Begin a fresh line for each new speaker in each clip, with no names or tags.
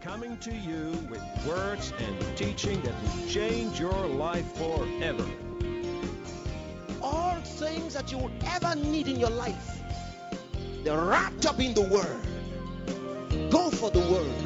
coming to you with words and teaching that will change your life forever.
All things that you will ever need in your life, they're wrapped up in the Word. Go for the Word.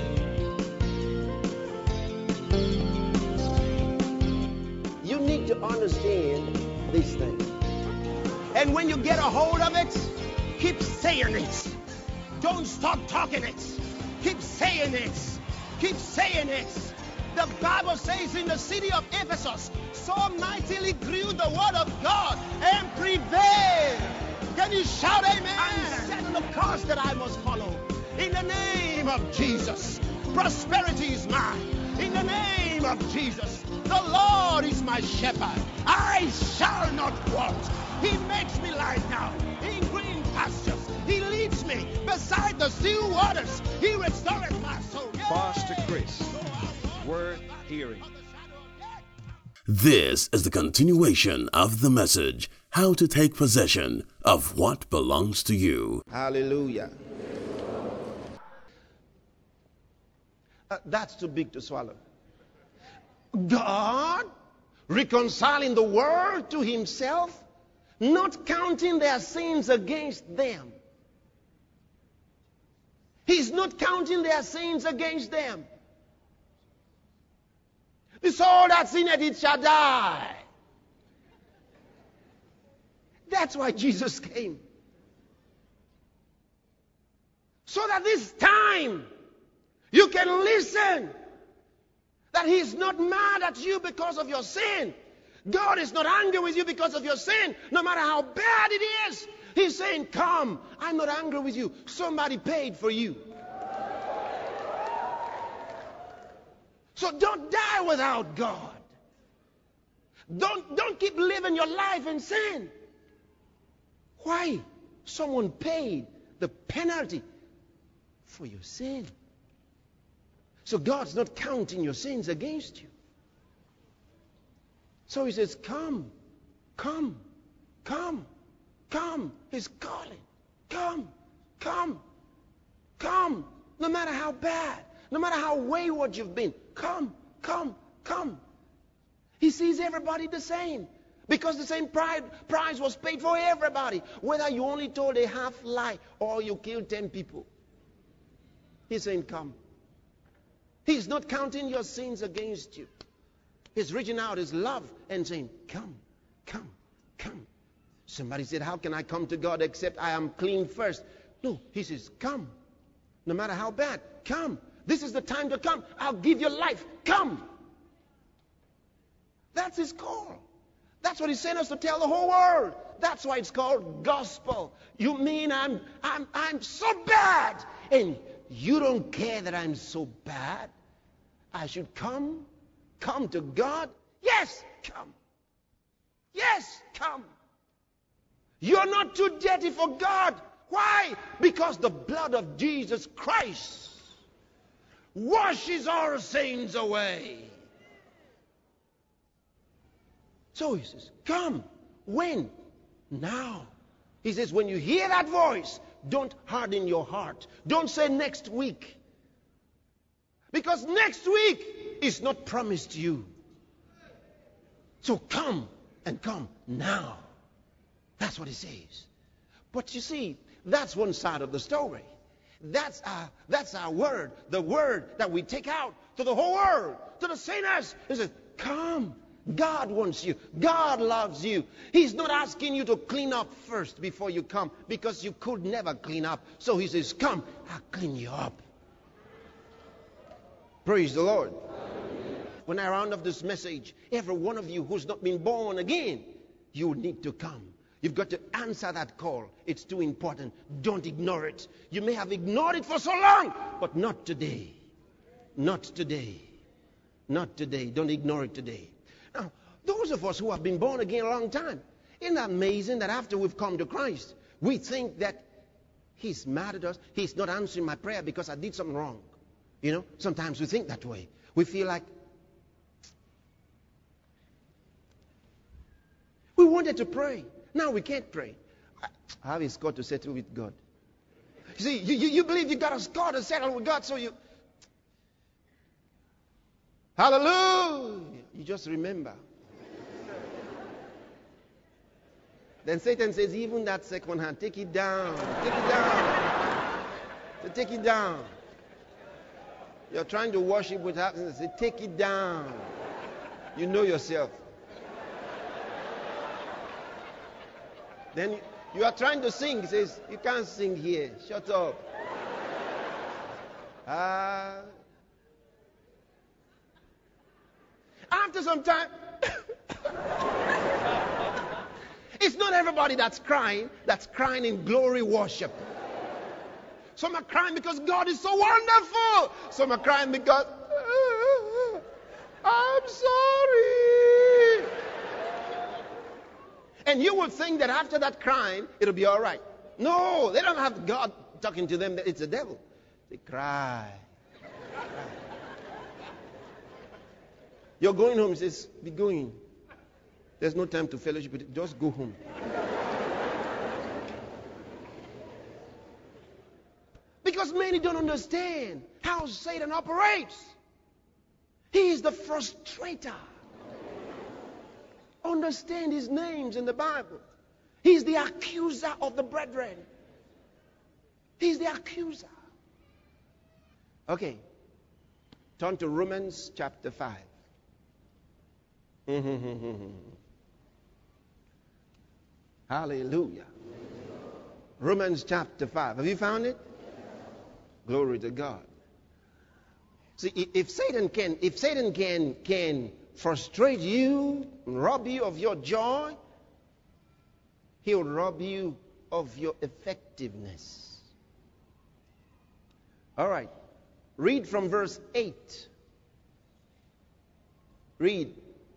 You need to understand these things. And when you get a hold of it, keep saying it. Don't stop talking it. Keep saying it. Keep saying it. The Bible says in the city of Ephesus, so mightily grew the word of God and prevailed. Can you shout amen? I'm setting the course that I must follow. In the name of Jesus, prosperity is mine. In the name of Jesus, the Lord is my shepherd. I shall not want. He makes me lie down in green pastures. He leads me beside the still waters. He restores my soul.
Pastor Chris, worth hearing.
This is the continuation of the message, How to Take Possession of What Belongs to You.
Hallelujah. That's too big to swallow. God reconciling the world to himself, not counting their sins against them. He's not counting their sins against them. The soul that's in it shall die. That's why Jesus came. So that this time you can listen. That he's not mad at you because of your sin. God is not angry with you because of your sin, no matter how bad it is. He's saying, come, I'm not angry with you. Somebody paid for you. So don't die without God. Don't keep living your life in sin. Why? Someone paid the penalty for your sin. So God's not counting your sins against you. So he says, come, come, come, come. He's calling. Come, come, come. No matter how bad, no matter how wayward you've been, come, come, come. He sees everybody the same. Because the same price was paid for everybody. Whether you only told a half lie or you killed 10 people. He's saying, come. He's not counting your sins against you. He's reaching out his love and saying, come, come, come. Somebody said, how can I come to God except I am clean first? No, he says, come. No matter how bad, come. This is the time to come. I'll give you life. Come. That's his call. That's what he sent us to tell the whole world. That's why it's called gospel. You mean I'm so bad, and you don't care that I'm so bad? I should come to God? Yes, come. Yes, come. You're not too dirty for God. Why? Because the blood of Jesus Christ washes our sins away. So he says, come. When? Now. He says, when you hear that voice, don't harden your heart. Don't say next week. Because next week is not promised you. So come, and come now. That's what he says. But you see, that's one side of the story. That's our word. The word that we take out to the whole world, to the sinners. He says, come. God wants you. God loves you. He's not asking you to clean up first before you come, because you could never clean up. So he says, come, I'll clean you up. Praise the Lord. When I round up this message, every one of you who's not been born again, you need to come. You've got to answer that call. It's too important. Don't ignore it. You may have ignored it for so long, but not today. Not today. Not today. Don't ignore it today. Now, those of us who have been born again a long time, isn't that amazing that after we've come to Christ, we think that he's mad at us, he's not answering my prayer because I did something wrong. You know, sometimes we think that way. We feel like we wanted to pray. Now we can't pray. I have a score to settle with God. You see, you believe you got a score to settle with God, so Hallelujah. You just remember. Then Satan says, even that second hand, take it down. Take it down. So take it down. You're trying to worship with happiness. Say, take it down. You know yourself. Then you are trying to sing. He says, you can't sing here. Shut up. After some time, it's not everybody that's crying in glory worship. Some are crying because God is so wonderful. Some are crying because I'm sorry. And you would think that after that crying, it'll be all right. No, they don't have God talking to them. It's the devil. They cry. You're going home. He says, be going. There's no time to fellowship with it. Just go home. Because many don't understand how Satan operates. He is the frustrator. Understand his names in the Bible. He's the accuser of the brethren. He's the accuser. Okay. Turn to Romans chapter 5. Hallelujah. Romans chapter 5. Have you found it? Glory to God. See, if Satan can frustrate you, rob you of your joy, he'll rob you of your effectiveness. All right. Read from verse 8. Read.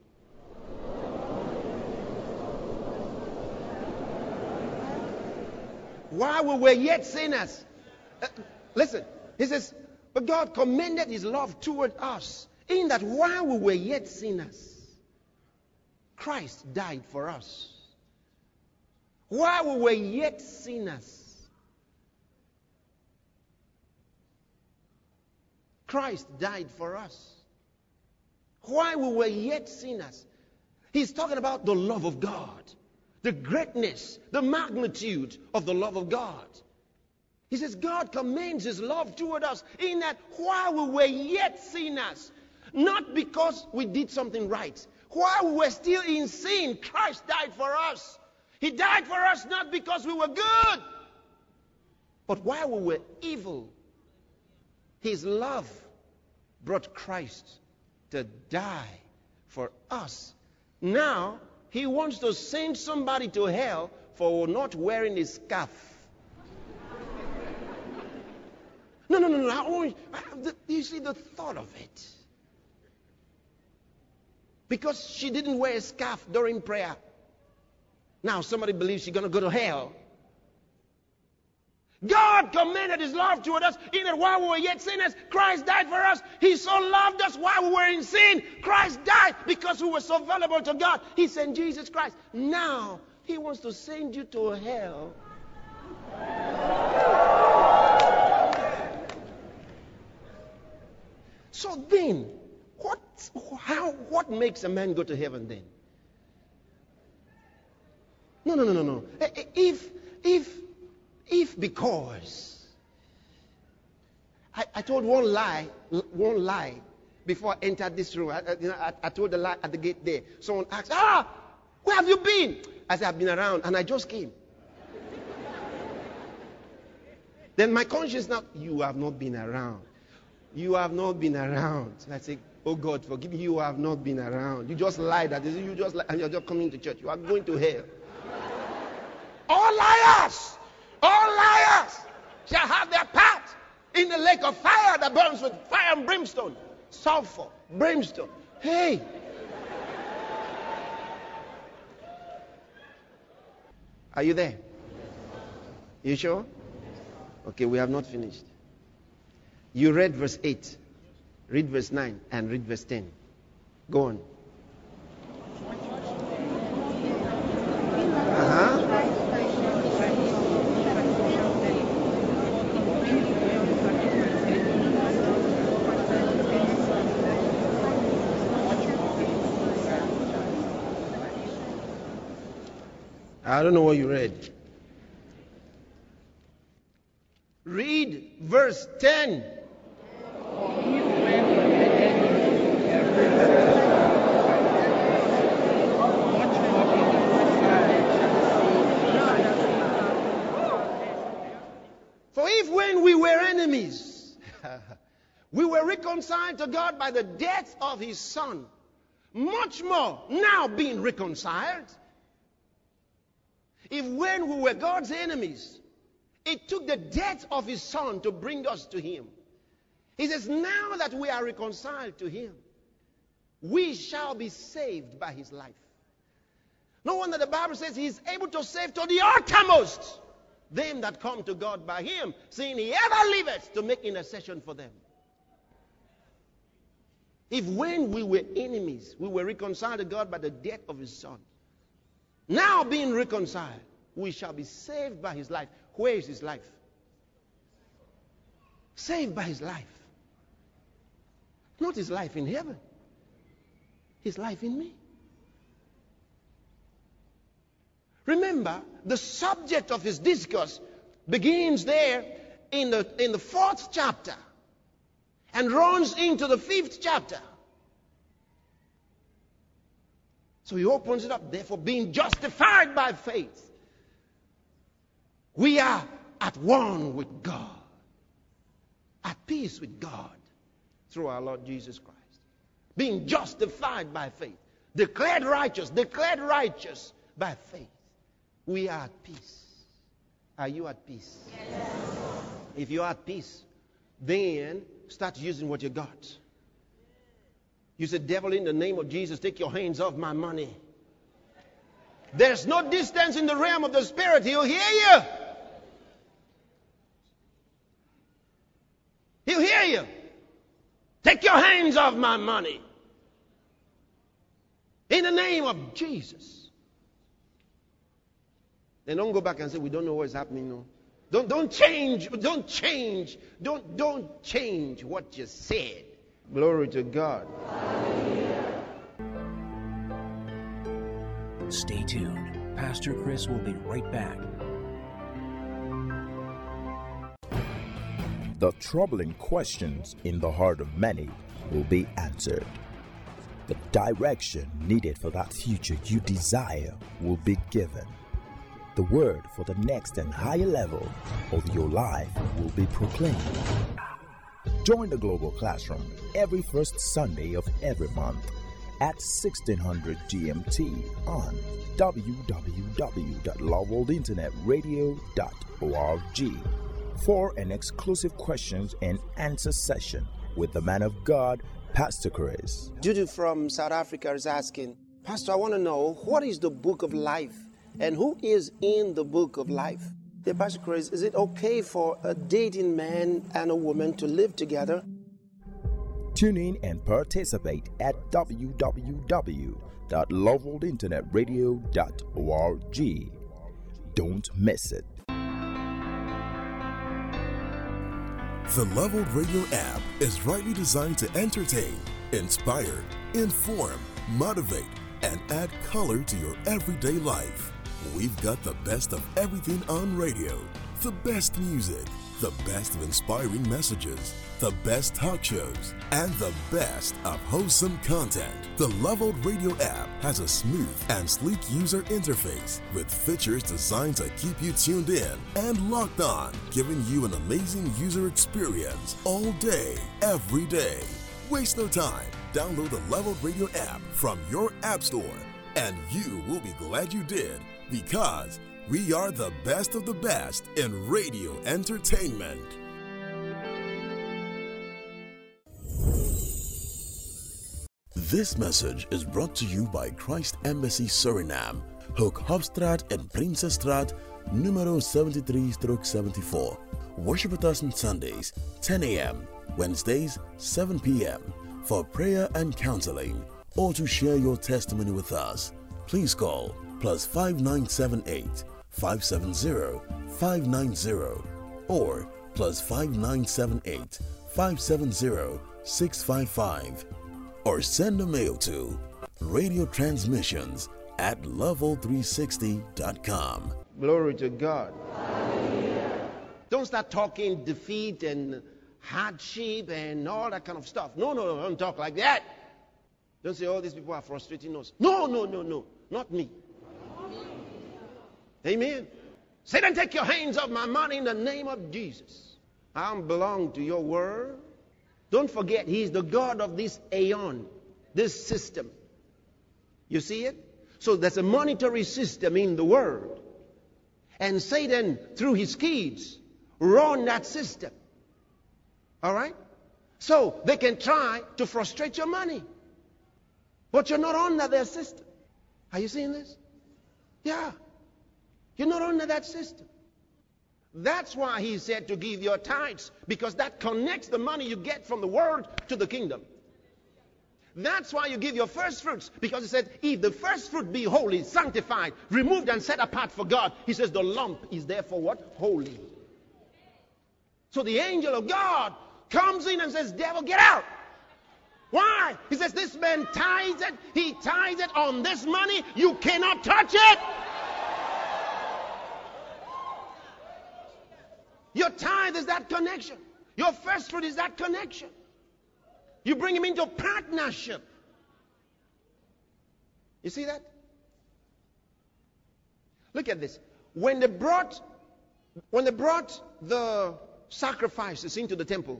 While we were yet sinners. Listen, he says, but God commended his love toward us, in that while we were yet sinners, Christ died for us. While we were yet sinners, Christ died for us. While we were yet sinners. He's talking about the love of God. The greatness, the magnitude of the love of God. He says God commends his love toward us in that while we were yet sinners, not because we did something right, while we were still in sin, Christ died for us. He died for us not because we were good, but while we were evil, his love brought Christ to die for us. Now, he wants to send somebody to hell for not wearing a scarf. No. You see the thought of it. Because she didn't wear a scarf during prayer. Now somebody believes she's going to go to hell. God commended his love toward us in that while we were yet sinners, Christ died for us. He so loved us while we were in sin. Christ died because we were so valuable to God. He sent Jesus Christ. Now, he wants to send you to hell. So then, what makes a man go to heaven then? No. If because I told one lie before I entered this room. I told the lie at the gate there. Someone asked, where have you been? I said, I've been around and I just came. Then my conscience now, you have not been around. You have not been around. I say, oh God, forgive me, you have not been around. You just lied. You just lied, and you're just coming to church. You are going to hell. All liars! All liars shall have their part in the lake of fire that burns with fire and brimstone. Sulfur, brimstone. Hey! Are you there? You sure? Okay, we have not finished. You read verse 8, read verse 9, and read verse 10. Go on. I don't know what you read. Read verse 10. For if when we were enemies, we were reconciled to God by the death of his Son, much more now being reconciled, if when we were God's enemies, it took the death of his Son to bring us to him. He says, now that we are reconciled to him, we shall be saved by his life. No wonder the Bible says he is able to save to the uttermost them that come to God by him, seeing he ever liveth to make intercession for them. If when we were enemies, we were reconciled to God by the death of his Son, now being reconciled, we shall be saved by his life. Where is his life? Saved by his life. Not his life in heaven. His life in me. Remember, the subject of his discourse begins there in the 4th chapter and runs into the 5th chapter. So he opens it up. Therefore, being justified by faith, we are at one with God, at peace with God through our Lord Jesus Christ. Being justified by faith, declared righteous by faith. We are at peace. Are you at peace? Yes. If you're at peace, then start using what you got. You say, devil, in the name of Jesus, take your hands off my money. There's no distance in the realm of the Spirit. He'll hear you. He'll hear you. Take your hands off my money. In the name of Jesus. Then don't go back and say, we don't know what's happening. No. Don't change what you said. Glory to God.
Stay tuned. Pastor Chris will be right back.
The troubling questions in the heart of many will be answered. The direction needed for that future you desire will be given. The word for the next and higher level of your life will be proclaimed. Join the Global Classroom every first Sunday of every month at 1600 GMT on www.loveworldinternetradio.org for an exclusive questions and answer session with the man of God, Pastor Chris.
Judy from South Africa is asking, Pastor, I want to know, what is the book of life? And who is in the book of life? Dear Pastor Chris, is it okay for a dating man and a woman to live together?
Tune in and participate at www.loveworldinternetradio.org. Don't miss it.
The Love World Radio app is rightly designed to entertain, inspire, inform, motivate, and add color to your everyday life. We've got the best of everything on radio, the best music, the best of inspiring messages, the best talk shows, and the best of wholesome content. The Love World Radio app has a smooth and sleek user interface with features designed to keep you tuned in and locked on, giving you an amazing user experience all day, every day. Waste no time. Download the Love World Radio app from your app store, and you will be glad you did, because we are the best of the best in radio entertainment.
This message is brought to you by Christ Embassy Suriname, Hoek Hofstraat en Prinsesstraat, numero 73/74. Worship with us on Sundays, 10 a.m., Wednesdays, 7 p.m. for prayer and counseling, or to share your testimony with us. Please call +5978 570 590 or +5978 570 655, or send a mail to Radio Transmissions, at level360.com.
Glory to God. Don't start talking defeat and hardship and all that kind of stuff. No, don't talk like that. Don't say, oh, these people are frustrating us. No, not me. Amen. Satan, take your hands off my money in the name of Jesus. I belong to your word. Don't forget, he's the God of this aeon, this system. You see it? So there's a monetary system in the world. And Satan, through his kids, run that system. All right? So they can try to frustrate your money. But you're not under their system. Are you seeing this? Yeah. You're not under that system. That's why he said to give your tithes, because that connects the money you get from the world to the kingdom. That's why you give your first fruits, because he said, if the first fruit be holy, sanctified, removed and set apart for God, he says the lump is therefore what? Holy. So the angel of God comes in and says, devil, get out. Why? He says, this man tithes it. He tithes it on this money. You cannot touch it. Your tithe is that connection. Your first fruit is that connection. You bring him into partnership. You see that? Look at this. When they brought the sacrifices into the temple,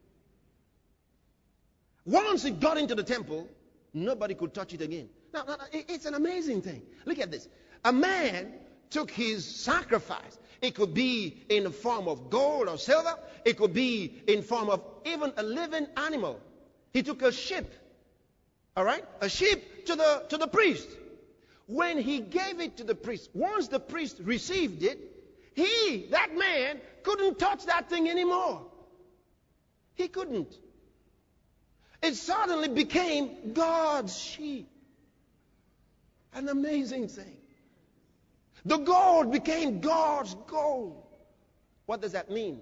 once it got into the temple, nobody could touch it again. Now, it's an amazing thing. Look at this. A man took his sacrifice. It could be in the form of gold or silver. It could be in form of even a living animal. He took a sheep. All right? A sheep to the priest. When he gave it to the priest, once the priest received it, that man, couldn't touch that thing anymore. He couldn't. It suddenly became God's sheep. An amazing thing. The gold became God's gold. What does that mean?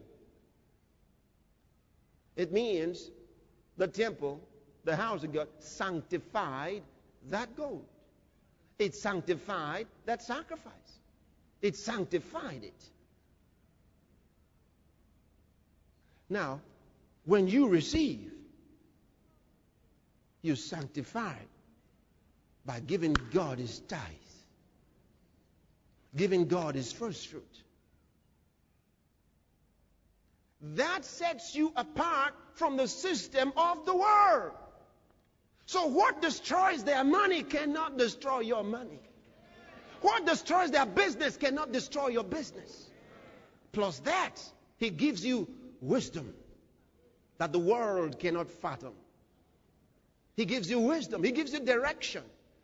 It means the temple, the house of God, sanctified that gold. It sanctified that sacrifice. It sanctified it. Now, when you receive, you sanctify by giving God his tithe. Giving God his first fruit. That sets you apart from the system of the world. So what destroys their money cannot destroy your money. What destroys their business cannot destroy your business. Plus that, he gives you wisdom that the world cannot fathom. He gives you wisdom. He gives you direction.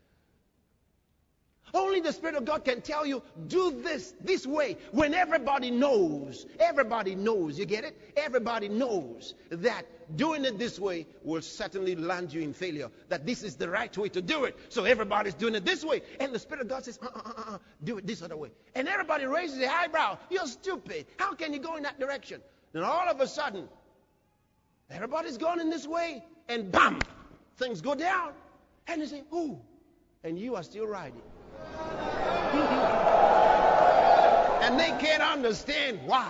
Only the Spirit of God can tell you, do this way, when everybody knows. Everybody knows. You get it? Everybody knows that doing it this way will certainly land you in failure. That this is the right way to do it. So everybody's doing it this way. And the Spirit of God says, do it this other way. And everybody raises their eyebrow. You're stupid. How can you go in that direction? Then all of a sudden, everybody's going in this way. And bam! Things go down. And they say, ooh. And you are still riding. And they can't understand why.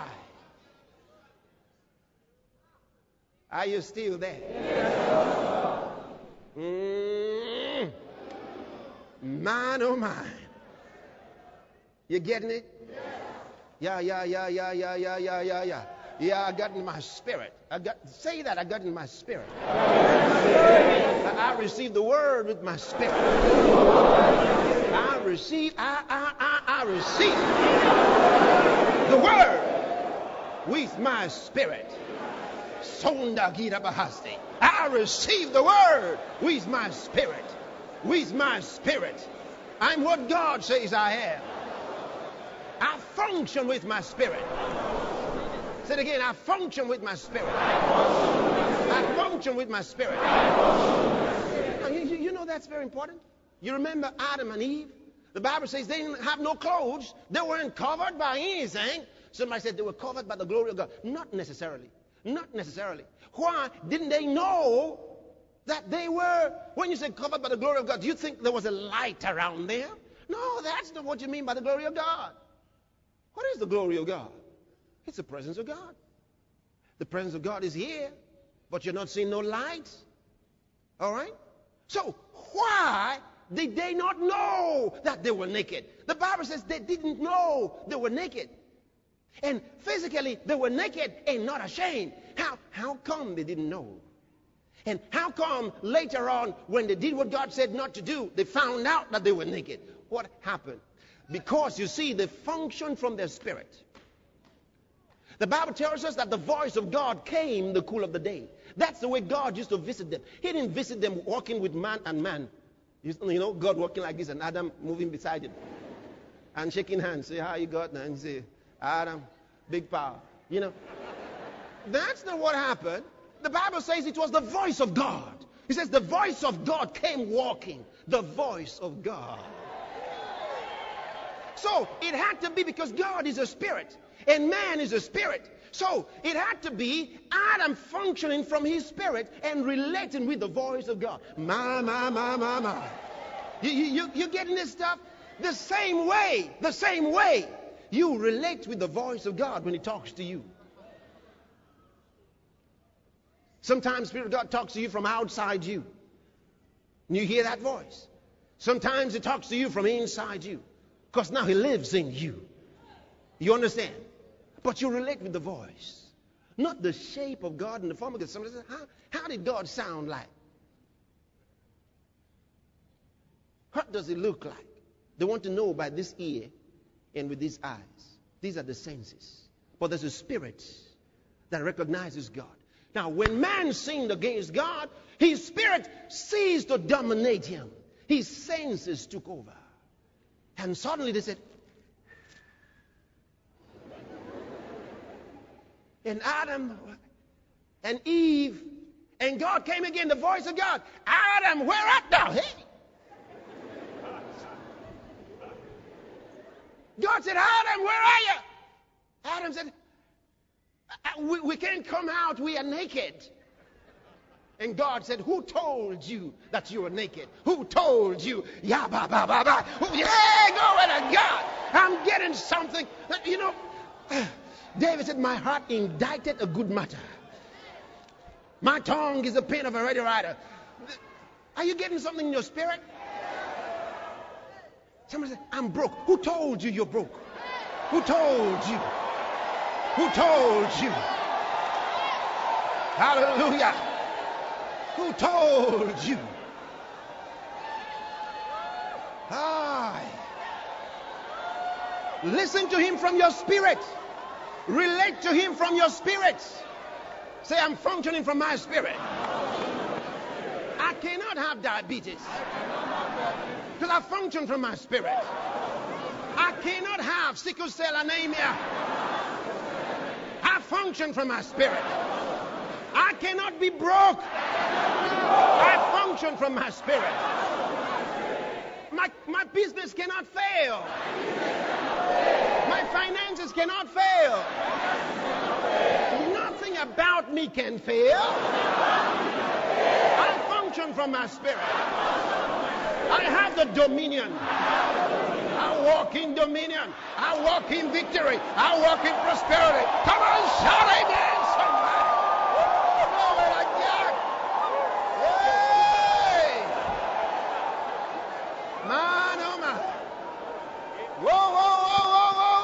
Are you still there? Mine, oh mine. You getting it? Yeah. Yeah, I got it in my spirit. Say that, I got it in my spirit. I received the word with my spirit. I receive the word with my spirit. I receive the word with my spirit. With my spirit. I'm what God says I am. I function with my spirit. Say it again. I function with my spirit. I function with my spirit. Now, you know that's very important. You remember Adam and Eve? The Bible says they didn't have no clothes. They weren't covered by anything. Somebody said they were covered by the glory of God. Not necessarily. Not necessarily. Why? Didn't they know that they were, when you say covered by the glory of God, do you think there was a light around there? No, that's not what you mean by the glory of God. What is the glory of God? It's the presence of God. The presence of God is here, but you're not seeing no light. All right? So why did they not know that they were naked? The Bible says they didn't know they were naked. And physically, they were naked and not ashamed. How come they didn't know? And how come later on, when they did what God said not to do, they found out that they were naked? What happened? Because, you see, they functioned from their spirit. The Bible tells us that the voice of God came in the cool of the day. That's the way God used to visit them. He didn't visit them walking with man and man. You know, God walking like this and Adam moving beside him. And shaking hands. Say, how you got? And say, Adam, big power. You know. That's not what happened. The Bible says it was the voice of God. It says the voice of God came walking. The voice of God. So it had to be, because God is a spirit and man is a spirit. So it had to be Adam functioning from his spirit and relating with the voice of God. My. You getting this stuff? The same way you relate with the voice of God when he talks to you. Sometimes Spirit of God talks to you from outside you. And you hear that voice. Sometimes he talks to you from inside you. Because now he lives in you. You understand? But you relate with the voice. Not the shape of God and the form of God. Somebody says, how did God sound like? What does it look like? They want to know by this ear and with these eyes. These are the senses. But there's a spirit that recognizes God. Now, when man sinned against God, his spirit ceased to dominate him. His senses took over. And suddenly they said, and Adam and Eve and God came again, the voice of God, Adam, where art thou? Hey. God said, Adam, where are you? Adam said, we can't come out, we are naked. And God said, who told you that you were naked? Who told you? Yeah, ba, ba, ba, ba. Yeah, glory to God. I'm getting something. You know, David said, my heart indited a good matter. My tongue is the pen of a ready writer. Are you getting something in your spirit? Somebody said, I'm broke. Who told you you're broke? Who told you? Who told you? Hallelujah. Who told you? Listen to him from your spirit. Relate to him from your spirit. Say, I'm functioning from my spirit. I cannot have diabetes because I function from my spirit. I cannot have sickle cell anemia. I function from my spirit. I cannot be broke. I function from my spirit. My business cannot fail. My finances cannot fail. Nothing about me can fail. I function from my spirit. I have the dominion. I walk in dominion. I walk in victory. I walk in prosperity. Come on, shout amen, somebody. Glory to God. Hey! Man, oh man. Whoa, whoa, whoa, whoa,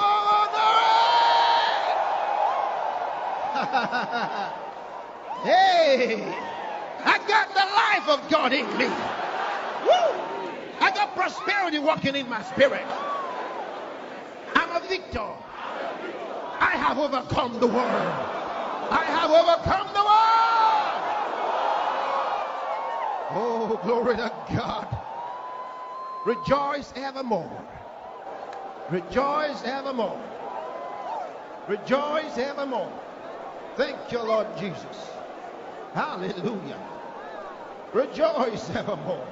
whoa, whoa, whoa, hey! I got the life of God in me. Woo! I got prosperity walking in my spirit. I'm a victor. I have overcome the world. I have overcome the world. Oh, glory to God. Rejoice evermore. Rejoice evermore. Rejoice evermore. Thank you, Lord Jesus. Hallelujah. Rejoice evermore.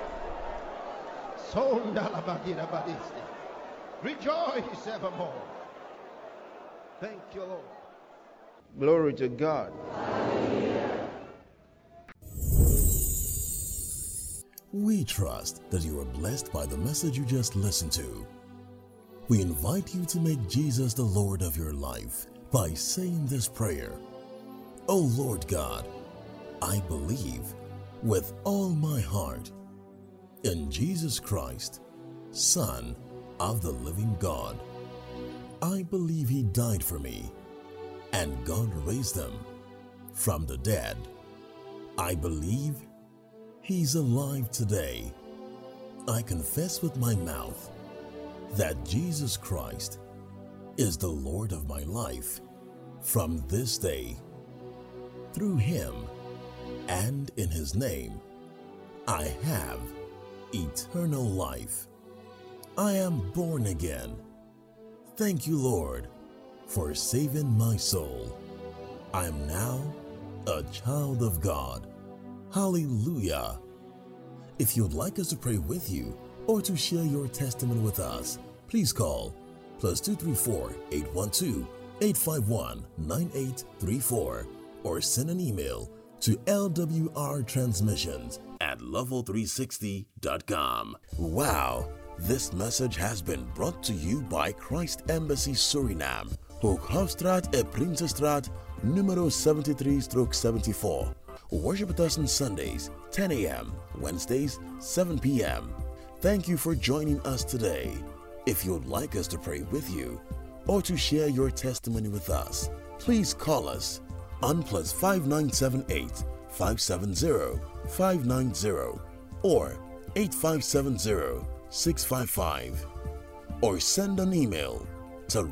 Rejoice evermore. Thank you, Lord. Glory to God.
We trust that you are blessed by the message you just listened to. We invite you to make Jesus the Lord of your life by saying this prayer. O Lord God, I believe with all my heart in Jesus Christ, Son of the living God. I believe He died for me, and God raised Him from the dead. I believe He's alive today. I confess with my mouth that Jesus Christ is the Lord of my life from this day. Through Him and in His name, I have eternal life. I am born again. Thank you, Lord, for saving my soul. I am now a child of God. Hallelujah. If you'd like us to pray with you or to share your testimony with us, please call +234 812 851 9834 or send an email to lwrtransmissions@level360.com. Wow, this message has been brought to you by Christ Embassy Suriname, Hooghoofdstraat en Prinsenstraat, numero 73/74. Worship with us on Sundays, 10 a.m., Wednesdays, 7 p.m. Thank you for joining us today. If you'd like us to pray with you or to share your testimony with us, please call us on +5978 570 590 or 8570 655, or send an email to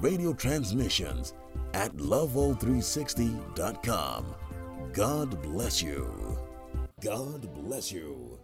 radiotransmissions@level360.com. God bless you. God bless you.